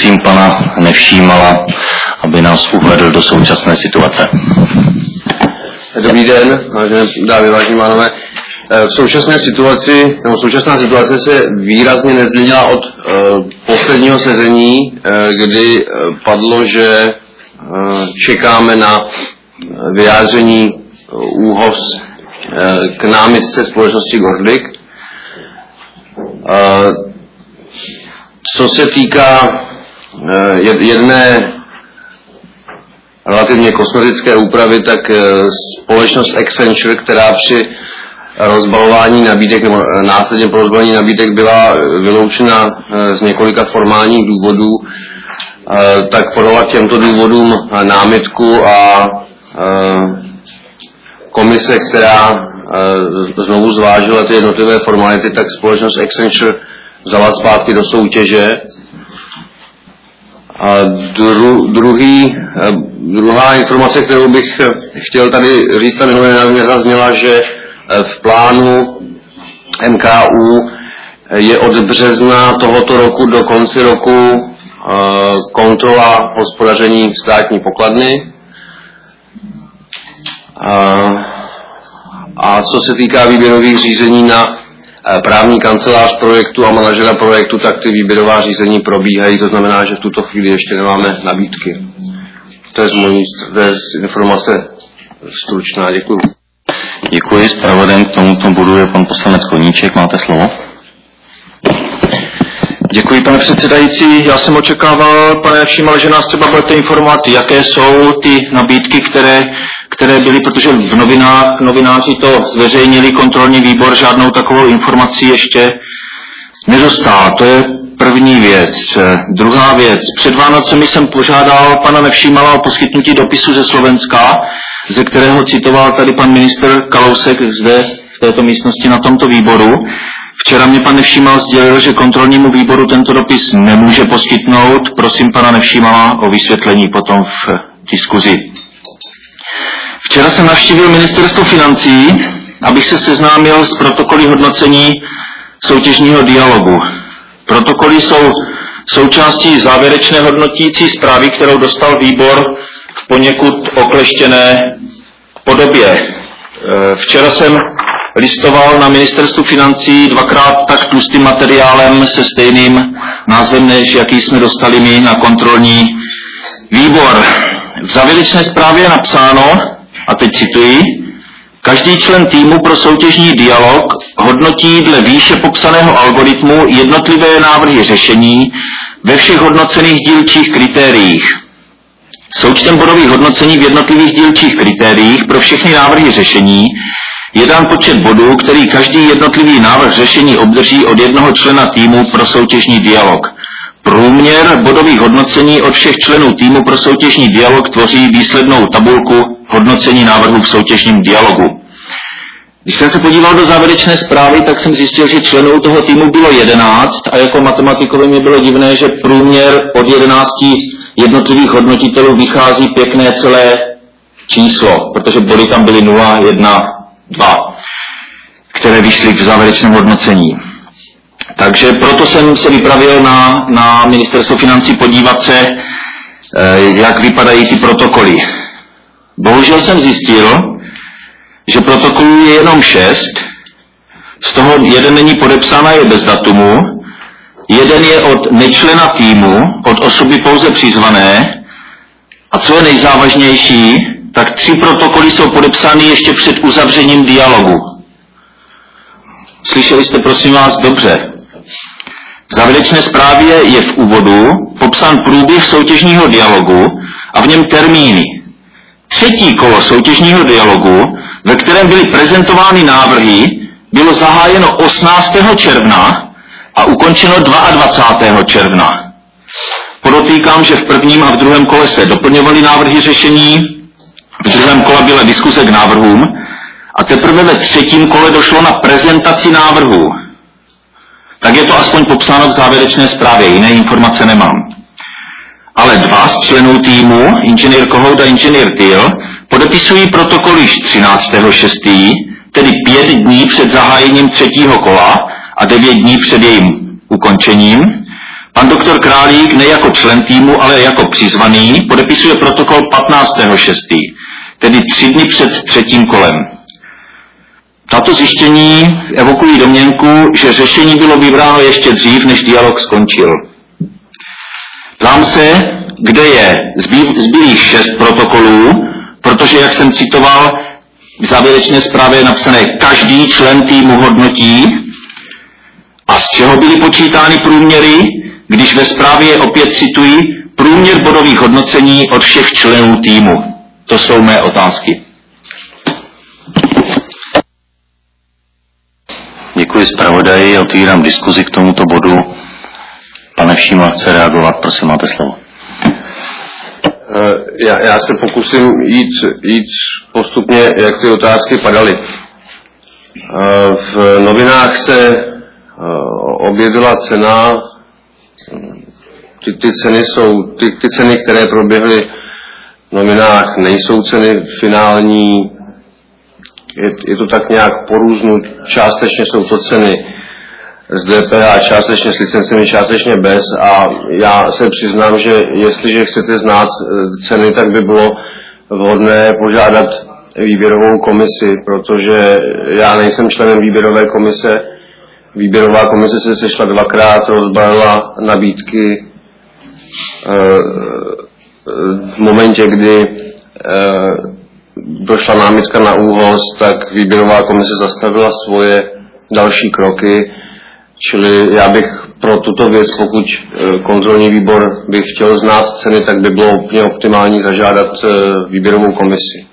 Poprosím pana Nevšímala, aby nás uvedl do současné situace. Dobrý den, vážené dámy, vážení pánové. Současná situace se výrazně nezměnila od posledního sezení, kdy padlo, že čekáme na vyjádření ÚHOS k námitce společnosti Gordlik. Co se týká jedné relativně kosmetické úpravy, tak společnost Accenture, která při rozbalování nabídek nebo následně po rozbalení nabídek byla vyloučena z několika formálních důvodů, tak podala k těmto důvodům námitku a komise, která znovu zvážila ty jednotlivé formality, tak společnost Accenture vzala zpátky do soutěže. A druhá informace, kterou bych chtěl tady říct, ta minulé nezazněla, že v plánu MKÚ je od března tohoto roku do konce roku kontrola hospodaření státní pokladny. A co se týká výběrových řízení na právní kancelář projektu a manažera projektu, tak ty výběrová řízení probíhají, to znamená, že v tuto chvíli ještě nemáme nabídky. To je informace stručná, děkuji. Děkuji, zpravodajem k tomuto bodu je pan poslanec Koníček, máte slovo. Děkuji, pane předsedající. Já jsem očekával, pane Všímal, že nás třeba budete informovat, jaké jsou ty nabídky, které byly, protože v novináři to zveřejnili, kontrolní výbor žádnou takovou informaci ještě nedostal. To je první věc. Druhá věc. Před Vánocemi jsem požádal pana Nevšímala o poskytnutí dopisu ze Slovenska, ze kterého citoval tady pan ministr Kalousek zde v této místnosti na tomto výboru. Včera mě pan Nevšímal sdělil, že kontrolnímu výboru tento dopis nemůže poskytnout. Prosím pana Nevšímala o vysvětlení potom v diskuzi. Včera jsem navštívil ministerstvo financí, abych se seznámil s protokoly hodnocení soutěžního dialogu. Protokoly jsou součástí závěrečné hodnotící zprávy, kterou dostal výbor v poněkud okleštěné podobě. Včera jsem listoval na ministerstvu financí dvakrát tak tlustým materiálem se stejným názvem, než jaký jsme dostali my na kontrolní výbor. V závěrečné zprávě je napsáno, a teď cituji, každý člen týmu pro soutěžní dialog hodnotí dle výše popsaného algoritmu jednotlivé návrhy řešení ve všech hodnocených dílčích kritériích. Součtem bodových hodnocení v jednotlivých dílčích kritériích pro všechny návrhy řešení je dán počet bodů, který každý jednotlivý návrh řešení obdrží od jednoho člena týmu pro soutěžní dialog. Průměr bodových hodnocení od všech členů týmu pro soutěžní dialog tvoří výslednou tabulku hodnocení návrhů v soutěžním dialogu. Když jsem se podíval do závěrečné zprávy, tak jsem zjistil, že členů toho týmu bylo 11 a jako matematikovi mi bylo divné, že průměr od 11 jednotlivých hodnotitelů vychází pěkné celé číslo, protože body tam byly 0, 1, 2, které vyšly v závěrečném hodnocení. Takže proto jsem se vypravil na ministerstvo financí podívat se, jak vypadají ty protokoly. Bohužel jsem zjistil, že protokolů je jenom 6, z toho jeden není podepsán a je bez datumu, jeden je od nečlena týmu, od osoby pouze přizvané a co je nejzávažnější, tak 3 protokoly jsou podepsány ještě před uzavřením dialogu. Slyšeli jste prosím vás dobře. V závěrečné zprávě je v úvodu popsán průběh soutěžního dialogu a v něm termíny. 3. kolo soutěžního dialogu, ve kterém byly prezentovány návrhy, bylo zahájeno 18. června a ukončeno 22. června. Podotýkám, že v prvním a v druhém kole se doplňovaly návrhy řešení, v druhém kole byla diskuse k návrhům a teprve ve 3. kole došlo na prezentaci návrhů. Tak je to aspoň popsáno v závěrečné zprávě, jiné informace nemám. Ale 2 z členů týmu, inženýr Kohout a inženýr Tyl, podepisují protokol již 13.6., tedy 5 dní před zahájením 3. kola a 9 dní před jejím ukončením. Pan doktor Králík ne jako člen týmu, ale jako přizvaný podepisuje protokol 15.6., tedy 3 dny před třetím kolem. Tato zjištění evokují domněnku, že řešení bylo vybráno ještě dřív, než dialog skončil. Ptám se, kde je zbylých 6 protokolů, protože, jak jsem citoval, v závěrečné zprávě je napsané, každý člen týmu hodnotí, a z čeho byly počítány průměry, když ve zprávě opět cituji průměr bodových hodnocení od všech členů týmu. To jsou mé otázky. Děkuji zpravodaji, otvírám diskuzi k tomuto bodu. Pane Všíma chce reagovat, prosím, máte slovo. Já se pokusím jít postupně, jak ty otázky padaly. V novinách se objevila cena, ty ceny jsou, ty ceny, které proběhly v novinách, nejsou ceny finální, je to tak nějak porůznu, částečně jsou to ceny z DPH, částečně s licencemi, částečně bez, a já se přiznám, že jestliže chcete znát ceny, tak by bylo vhodné požádat výběrovou komisi, protože já nejsem členem výběrové komise. Výběrová komise se sešla 2krát, rozbalila nabídky. V momentě, kdy došla námitka na ÚOHS, tak výběrová komise zastavila svoje další kroky, čili já bych pro tuto věc, pokud kontrolní výbor by chtěl znát ceny, tak by bylo úplně optimální zažádat výběrovou komisi.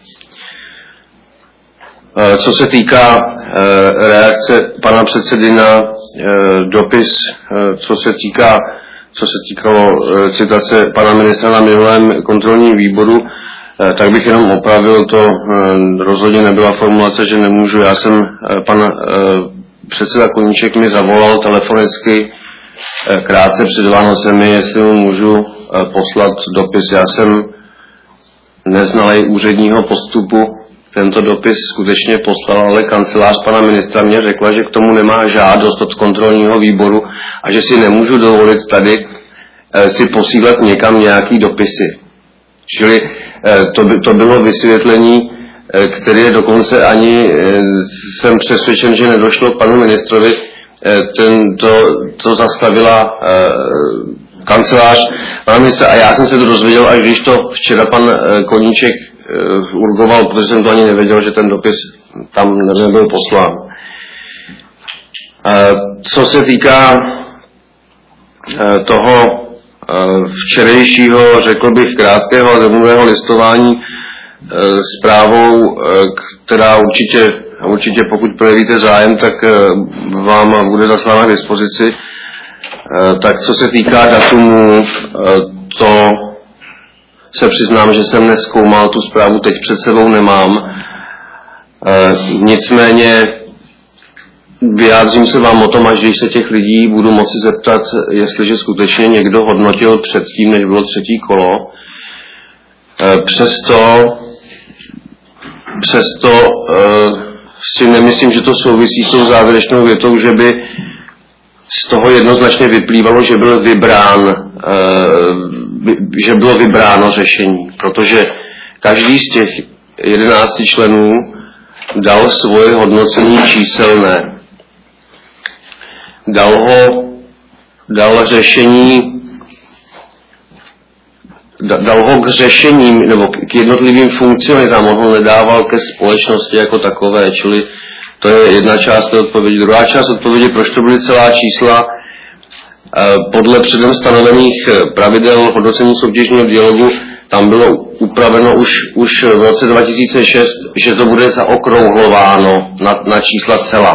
Co se týká reakce pana předsedy na dopis, co se týkalo citace pana ministra na minulém kontrolním výboru, tak bych jenom opravil, to rozhodně nebyla formulace, že nemůžu. Já jsem, pan předseda Koníček mi zavolal telefonicky krátce před Vánocemi, jestli mu můžu poslat dopis. Já jsem neznalej úředního postupu tento dopis skutečně poslal, ale kancelář pana ministra mě řekla, že k tomu nemá žádost od kontrolního výboru a že si nemůžu dovolit tady si posílat někam nějaký dopisy. Čili to bylo vysvětlení, které dokonce ani jsem přesvědčen, že nedošlo k panu ministrovi. To zastavila kancelář pana ministra a já jsem se to dozvěděl, až když to včera pan Koníček urgoval, protože jsem to ani nevěděl, že ten dopis tam nebyl poslán. Co se týká toho včerejšího, řekl bych, krátkého a domluvného listování zprávou, která určitě pokud projevíte zájem, tak vám bude zaslána k dispozici. Tak co se týká datumu, to se přiznám, že jsem nezkoumal tu zprávu, teď před sebou nemám. Nicméně vyjádřím se vám o tom, až když se těch lidí budu moci zeptat, jestliže skutečně někdo hodnotil předtím, než bylo třetí kolo. Přesto si nemyslím, že to souvisí s tou závěrečnou větou, že by z toho jednoznačně vyplývalo, že bylo vybráno řešení, protože každý z těch 11 členů dal svoje hodnocení číselné. Dal ho k řešením nebo k jednotlivým funkcionalitám, on ho nedával ke společnosti jako takové, čili to je jedna část té odpovědi. Druhá část odpovědi, proč to byly celá čísla, podle předem stanovených pravidel hodnocení soutěžního dialogu, tam bylo upraveno už v roce 2006, že to bude zaokrouhlováno na čísla celá.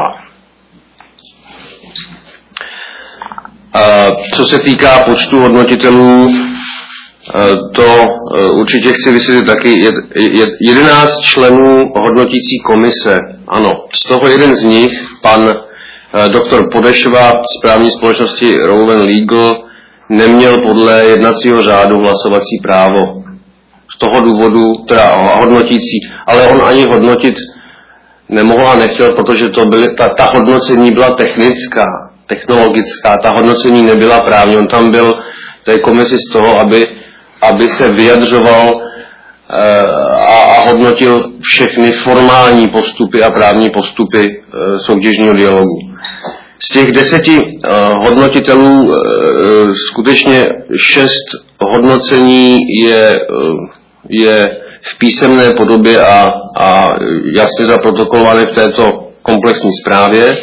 Co se týká počtu hodnotitelů, to určitě chci vysvětlit taky. 11 členů hodnotící komise, ano, z toho jeden z nich, pan doktor Podešva z právní společnosti Rowan Legal, neměl podle jednacího řádu hlasovací právo. Z toho důvodu, teda hodnotící, ale on ani hodnotit nemohl a nechtěl, protože ta hodnocení byla technická. technologická, ta hodnocení nebyla právní. On tam byl té komisi z toho, aby se vyjadřoval a hodnotil všechny formální postupy a právní postupy soutěžního dialogu. Z těch 10 hodnotitelů skutečně 6 hodnocení je v písemné podobě a jasně zaprotokolované v této komplexní zprávě.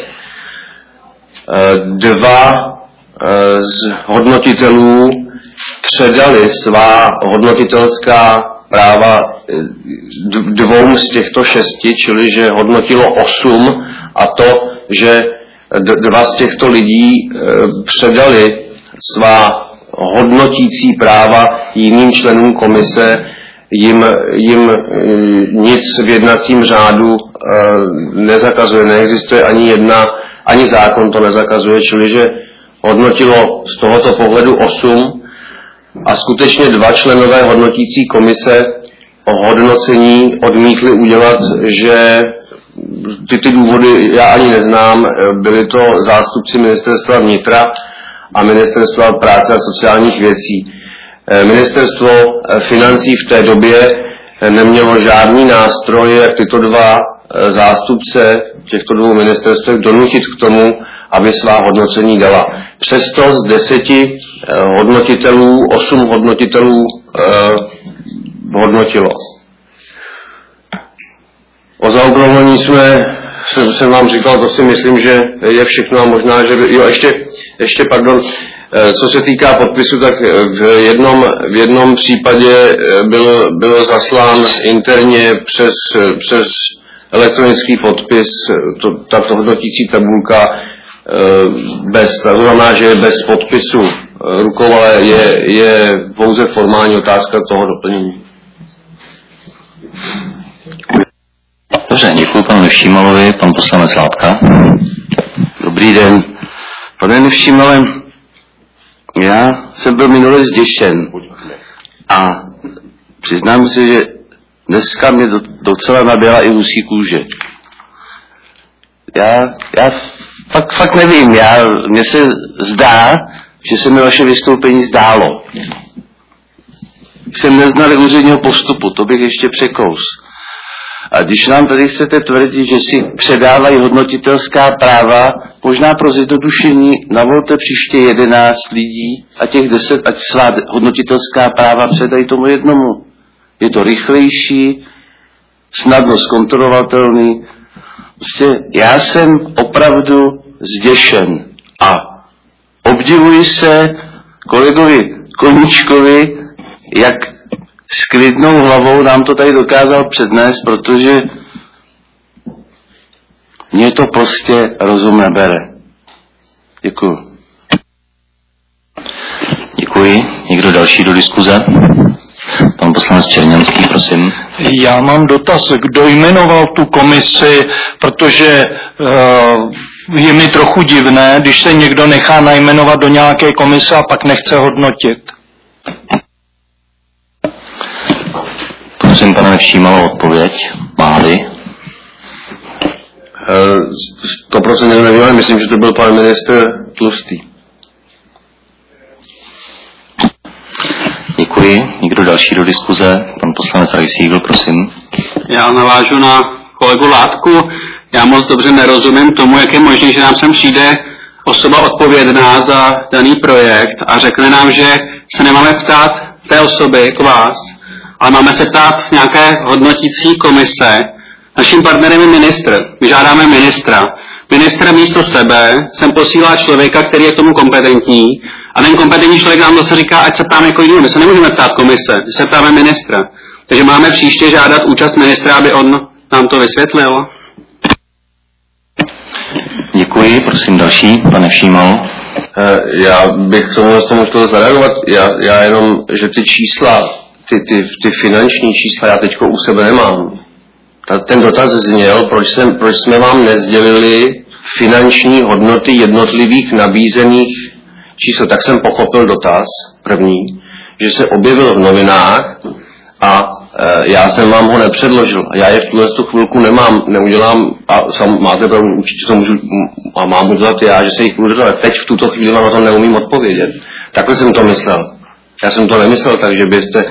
2 z hodnotitelů předali svá hodnotitelská práva 2 z těchto 6, čili že hodnotilo 8, a to, že 2 z těchto lidí předali svá hodnotící práva jiným členům komise, jim nic v jednacím řádu nezakazuje, neexistuje ani zákon to nezakazuje, čili že hodnotilo z tohoto pohledu 8 a skutečně 2 členové hodnotící komise hodnocení odmítli udělat, že ty důvody já ani neznám, byli to zástupci ministerstva vnitra a ministerstva práce a sociálních věcí. Ministerstvo financí v té době nemělo žádný nástroj, jak tyto 2 zástupce těchto 2 ministerstev donutit k tomu, aby svá hodnocení dala. Přesto z 10 hodnotitelů 8 hodnotitelů hodnotilo. O zaokrúhlení jsem vám říkal, to si myslím, že je všechno a možná, že jo, ještě pardon, co se týká podpisu, tak v jednom případě byl zaslán interně přes elektronický podpis, tato hodnotící tabulka to znamená, že je bez podpisu rukou, ale je pouze formální otázka toho doplnění. Dobře, děkuji panu Nevšímalovi, pan poslanec Látka. Dobrý den. Pane Nevšímale, já jsem byl minule zděšen a přiznám si, že dneska mě docela naběla i husí kůže. Já fakt nevím, mně se zdá, že se mi vaše vystoupení zdálo. Jsem neznal úředního postupu, to bych ještě překous. A když nám tady chcete tvrdit, že si předávají hodnotitelská práva, možná pro zjednodušení navolte příště 11 lidí a těch 10, ať svá hodnotitelská práva předají tomu jednomu. Je to rychlejší, snadno zkontrolovatelný. Prostě já jsem opravdu zděšen a obdivuji se kolegovi Koníčkovi, jak s klidnou hlavou nám to tady dokázal přednést, protože mě to prostě rozum nebere. Děkuju. Děkuji. Někdo další do diskuze? Pan poslanec Čerňanský, prosím. Já mám dotaz, kdo jmenoval tu komisi, protože je mi trochu divné, když se někdo nechá najmenovat do nějaké komise a pak nechce hodnotit. Prosím, pane Nevšímalo, odpověď. Máli? 100% nevím, ale myslím, že to byl pan ministr Tlustý. Děkuji. Někdo další do diskuze? Pan poslanec Rajsígl, prosím. Já navážu na kolegu Látku. Já moc dobře nerozumím tomu, jak je možné, že nám sem přijde osoba odpovědná za daný projekt a řekne nám, že se nemáme ptát té osoby jako vás, ale máme se ptát v nějaké hodnotící komise. Naším partnerem je ministr. My žádáme ministra. Ministr místo sebe sem posílá člověka, který je k tomu kompetentní, a ten kompetentní člověk nám zase říká, ať se ptáme jako jiný. My se nemůžeme ptát komise, my se ptáme ministra. Takže máme příště žádat účast ministra, aby on nám to vysvětlil. Děkuji, prosím další, pane Všímal. Já bych k tomu chtěl zareagovat. Já jenom, že ty čísla, ty finanční čísla já teďko u sebe nemám. Ten dotaz zněl, proč jsme vám nezdělili finanční hodnoty jednotlivých nabízených čísel. Tak jsem pochopil dotaz první, že se objevil v novinách a Já jsem vám ho nepředložil. Já je v tuhle chvilku neudělám a máte pravdu, určitě to můžu a mám udělat já, že se jich budu dát. Teď v tuto chvíli vám na to neumím odpovědět. Takhle jsem to myslel. Já jsem to nemyslel tak, že byste,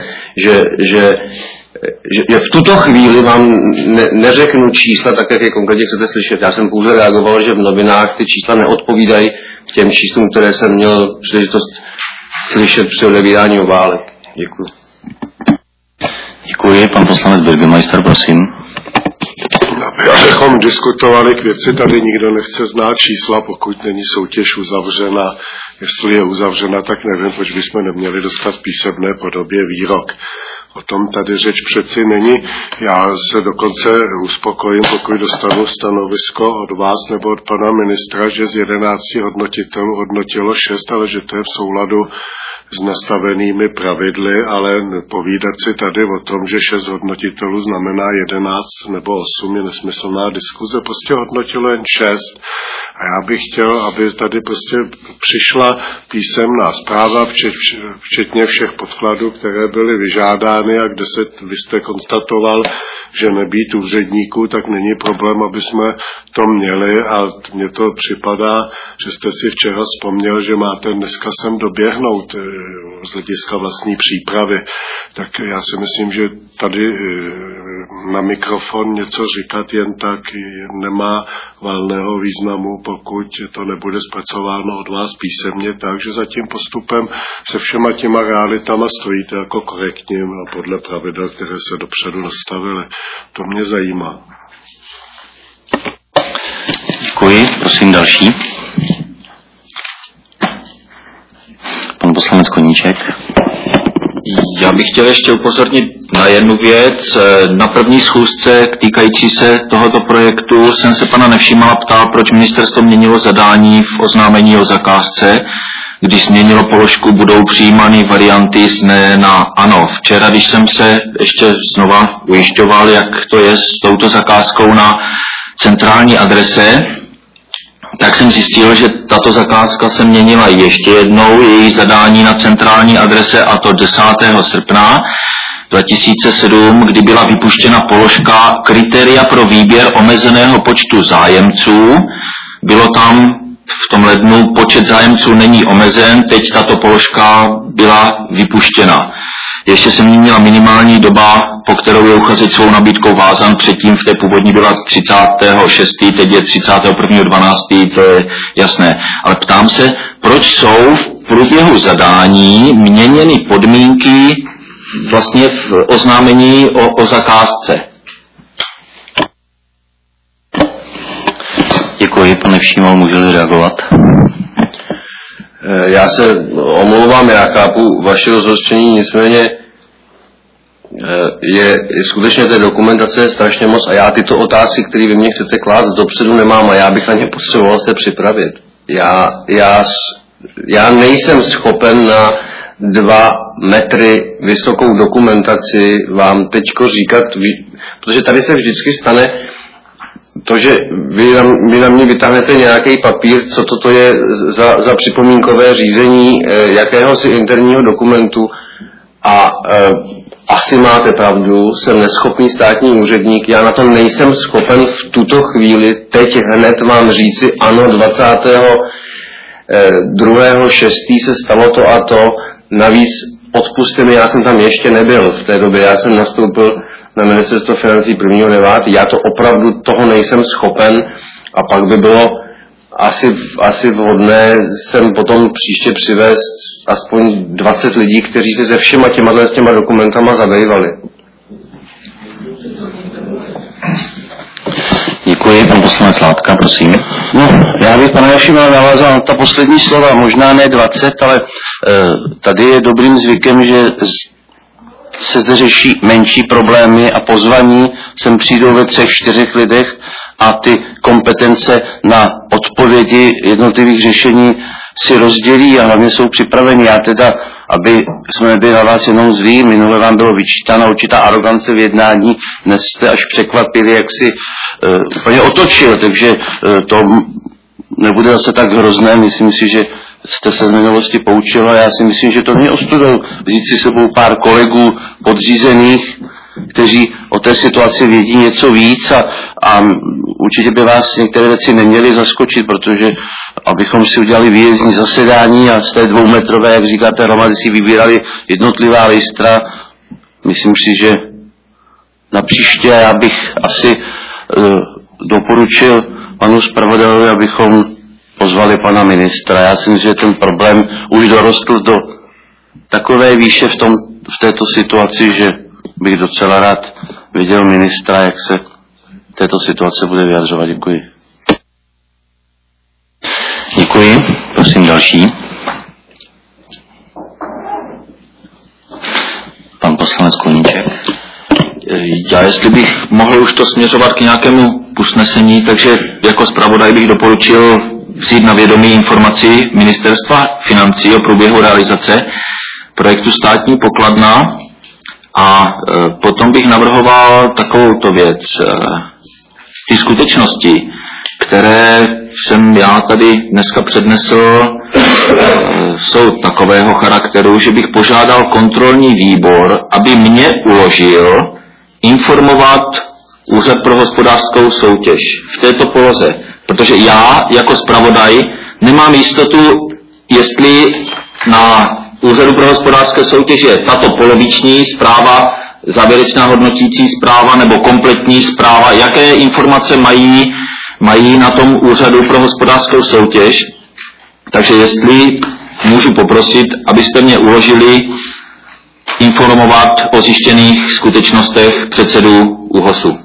že v tuto chvíli vám neřeknu čísla tak, jak je konkrétně chcete slyšet. Já jsem pouze reagoval, že v novinách ty čísla neodpovídají těm číslům, které jsem měl příležitost slyšet při odebírání obálek. Děkuji. Děkuji. Pan poslanec Bürgermeister, prosím. Abychom diskutovali k věci, tady nikdo nechce znát čísla, pokud není soutěž uzavřena. Jestli je uzavřena, tak nevím, proč bychom neměli dostat v písemné podobě výrok. O tom tady řeč přeci není. Já se dokonce uspokojím, pokud dostanu stanovisko od vás nebo od pana ministra, že z 11 hodnotitelů hodnotilo 6, ale že to je v souladu s nastavenými pravidly, ale povídat si tady o tom, že 6 hodnotitelů znamená 11 nebo 8 je nesmyslná diskuze. Prostě hodnotilo jen 6. A já bych chtěl, aby tady prostě přišla písemná zpráva, včetně všech podkladů, které byly vyžádány a kde vy jste konstatoval, že nebýt úředníků, tak není problém, aby jsme to měli a mně to připadá, že jste si včera vzpomněl, že máte dneska sem doběhnout z hlediska vlastní přípravy. Tak já si myslím, že tady na mikrofon něco říkat jen tak nemá valného významu, pokud to nebude zpracováno od vás písemně, takže za tím postupem se všema těma realitama stojíte jako korektním a podle pravidel, které se dopředu nastavily. To mě zajímá. Děkuji. Prosím další. Pan poslanec Koníček. Já bych chtěl ještě upozornit na jednu věc. Na první schůzce týkající se tohoto projektu jsem se pana Nevšímala ptal, proč ministerstvo měnilo zadání v oznámení o zakázce, když změnilo položku, budou přijímány varianty z ne na ano. Včera, když jsem se ještě znova ujišťoval, jak to je s touto zakázkou na centrální adrese, tak jsem zjistil, že tato zakázka se měnila ještě jednou, její zadání na centrální adrese, a to 10. srpna 2007, kdy byla vypuštěna položka kritéria pro výběr omezeného počtu zájemců. Bylo tam v tom lednu počet zájemců není omezen, teď tato položka byla vypuštěna. Ještě se měnila minimální doba, po kterou je uchazeč svou nabídkou vázan, předtím v té původní byla 36., teď je 31.12., to je jasné. Ale ptám se, proč jsou v průběhu zadání měněny podmínky vlastně v oznámení o zakázce. Děkuji, pane Všímal, můžu-li reagovat? Já se omlouvám, já chápu vaše rozhořčení, nicméně je skutečně té dokumentace strašně moc a já tyto otázky, které vy mě chcete klást dopředu, nemám a já bych na ně potřeboval se připravit. Já nejsem schopen na 2 metry vysokou dokumentaci vám teďko říkat, protože tady se vždycky stane to, že vy na mě vytáhnete nějaký papír, co toto je za připomínkové řízení jakéhosi interního dokumentu a asi máte pravdu, jsem neschopný státní úředník, já na to nejsem schopen v tuto chvíli, teď hned vám říci, ano, 22.6. se stalo to a to, navíc odpusťte mi, já jsem tam ještě nebyl v té době, já jsem nastoupil na ministerstvo financí 1.9. Já to opravdu toho nejsem schopen a pak by bylo asi vhodné sem potom příště přivést aspoň 20 lidí, kteří se se všema těma dokumentama zabývali. Děkuji, pan poslanec Látka, prosím. No, já bych, pane Nevšímal, navázal na ta poslední slova, možná ne 20, ale tady je dobrým zvykem, že se zde řeší menší problémy a pozvaní sem přijdou ve 3-4 lidech a ty kompetence na odpovědi jednotlivých řešení si rozdělí a hlavně jsou připraveni. Já teda, aby jsme nebyli na vás jenom zlí, minule vám bylo vyčítána určitá arogance v jednání, dnes jste až překvapili, jak si úplně otočil, takže to nebude zase tak hrozné, myslím si, že jste se v minulosti poučil a já si myslím, že to není ostudou vzít si sebou pár kolegů podřízených kteří o té situaci vědí něco víc a určitě by vás některé věci neměly zaskočit, protože abychom si udělali výjezdní zasedání a z té 2metrové, jak říkáte, hromady si vybírali jednotlivá listra, myslím si, že na příště já bych asi doporučil panu zpravodajovi, abychom pozvali pana ministra. Já si myslím, že ten problém už dorostl do takové výše v této situaci, že bych docela rád viděl ministra, jak se této situace bude vyjadřovat. Děkuji. Děkuji. Prosím další. Pan poslanec Koníček. Já jestli bych mohl už to směřovat k nějakému usnesení, takže jako zpravodaj bych doporučil vzít na vědomí informaci Ministerstva financí o průběhu realizace projektu Státní pokladna a potom bych navrhoval takovouto věc. Ty skutečnosti, které jsem já tady dneska přednesl, jsou takového charakteru, že bych požádal kontrolní výbor, aby mě uložil informovat Úřad pro hospodářskou soutěž v této poloze, protože já jako zpravodaj nemám jistotu, jestli na Úřadu pro hospodářské soutěž je tato poloviční zpráva, závěrečná hodnotící zpráva nebo kompletní zpráva, jaké informace mají na tom Úřadu pro hospodářskou soutěž. Takže jestli můžu poprosit, abyste mě uložili informovat o zjištěných skutečnostech předsedu ÚHOSu.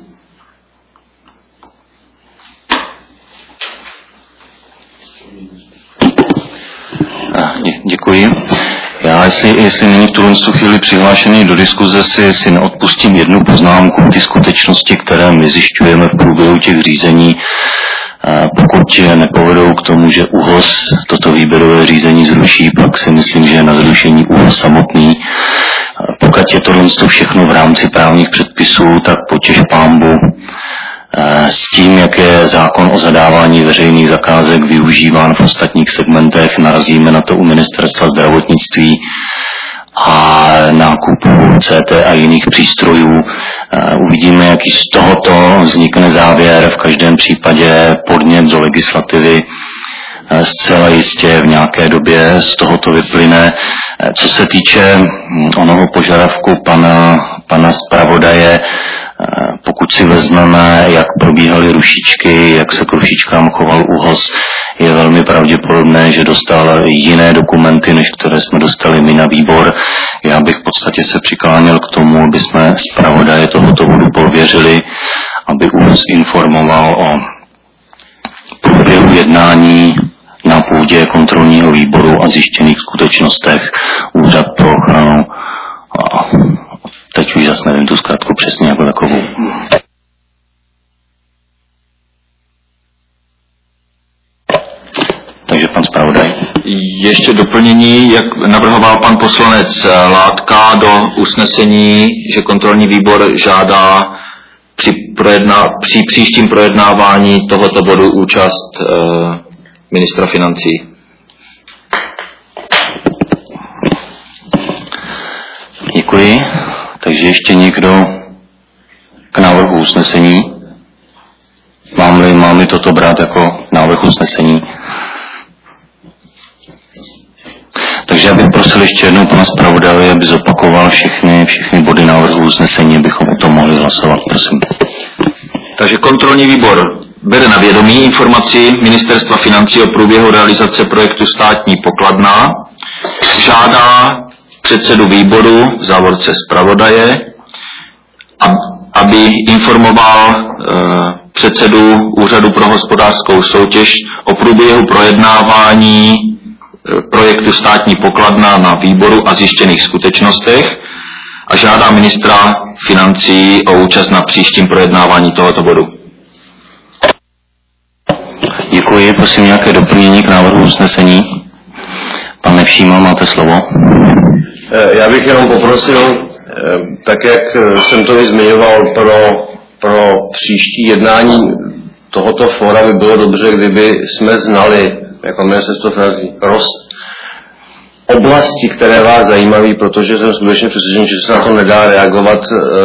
Děkuji. Já, jestli není v tuhle chvíli přihlášený do diskuze, si neodpustím jednu poznámku. Ty skutečnosti, které my zjišťujeme v průběhu těch řízení, pokud nepovedou k tomu, že ÚHOS toto výběrové řízení zruší, pak si myslím, že je na zrušení ÚHOS samotný. Pokud je tohle všechno v rámci právních předpisů, tak potěš pánbu. S tím, jak je zákon o zadávání veřejných zakázek využíván v ostatních segmentech, narazíme na to u Ministerstva zdravotnictví a nákupu CT a jiných přístrojů. Uvidíme, jaký z tohoto vznikne závěr. V každém případě podnět do legislativy zcela jistě v nějaké době z tohoto vyplyne. Co se týče onoho požadavku pana zpravodaje, pokud si vezmeme, jak probíhaly rušičky, jak se k rušičkám choval ÚHOS, je velmi pravděpodobné, že dostal jiné dokumenty, než které jsme dostali my na výbor. Já bych v podstatě se přikláněl k tomu, aby jsme zpravodaje tohoto bodu pověřili, aby ÚHOS informoval o průběhu jednání na půdě kontrolního výboru a zjištěných skutečnostech Úřad pro ochranu. Teď už zase nevím tu zkrátku přesně jako takovou. Takže pan zpravodaj. Ještě doplnění, jak navrhoval pan poslanec Látka do usnesení, že kontrolní výbor žádá při příštím projednávání tohoto bodu účast ministra financí. Děkuji. Takže ještě někdo k návrhu usnesení? Mám-li toto brát jako návrh usnesení? Takže já bych prosil ještě jednou pana zpravodaje, aby zopakoval všechny body návrhu usnesení, abychom o tom mohli hlasovat. Prosím. Takže kontrolní výbor bere na vědomí informaci Ministerstva financí o průběhu realizace projektu Státní pokladna, žádá předsedu výboru, v závorce zpravodaje, aby informoval předsedu Úřadu pro hospodářskou soutěž o průběhu projednávání projektu Státní pokladna na výboru a zjištěných skutečnostech a žádá ministra financí o účast na příštím projednávání tohoto bodu. Děkuji. Prosím nějaké doplnění k návrhu usnesení. Pan Nevšímal, máte slovo. Já bych jenom poprosil, tak jak jsem to zmiňoval, pro příští jednání tohoto fóra by bylo dobře, kdyby jsme znali, jako ministerstvo financí, oblasti, které vás zajímaví, protože jsem skutečně přesvědčen, že se na to nedá reagovat,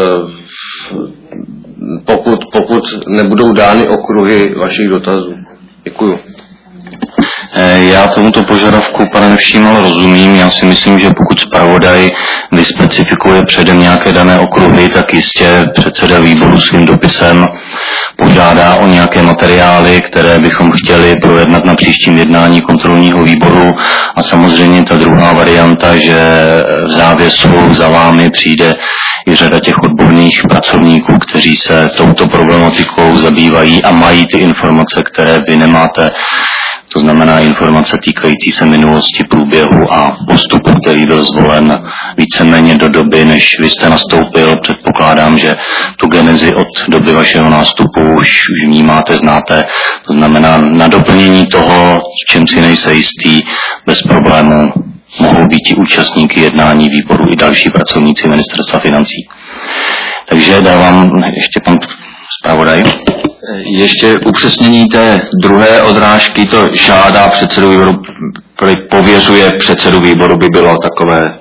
pokud nebudou dány okruhy vašich dotazů. Děkuju. Já tomuto požadavku, pane Nevšímal, rozumím. Já si myslím, že pokud zpravodaj vyspecifikuje předem nějaké dané okruhy, tak jistě předseda výboru svým dopisem požádá o nějaké materiály, které bychom chtěli projednat na příštím jednání kontrolního výboru. A samozřejmě ta druhá varianta, že v závěsu za vámi přijde i řada těch odborných pracovníků, kteří se touto problematikou zabývají a mají ty informace, které vy nemáte. To znamená informace týkající se minulosti, průběhu a postupu, který byl zvolen víceméně do doby, než vy jste nastoupil. Předpokládám, že tu genezi od doby vašeho nástupu už vnímáte, znáte. To znamená, na doplnění toho, s čím si nejste jistý, bez problému mohou být i účastníky jednání výboru i další pracovníci Ministerstva financí. Takže dávám ještě pan zpravodaj. Ještě upřesnění té druhé odrážky, to žádá předsedu výboru, pověřuje předsedu výboru, by bylo takové.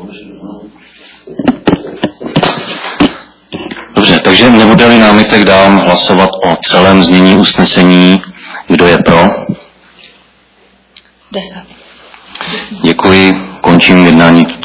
Dobře, takže nebude-li námitek, dám hlasovat o celém znění usnesení. Kdo je pro? 10. Děkuji, končím jednání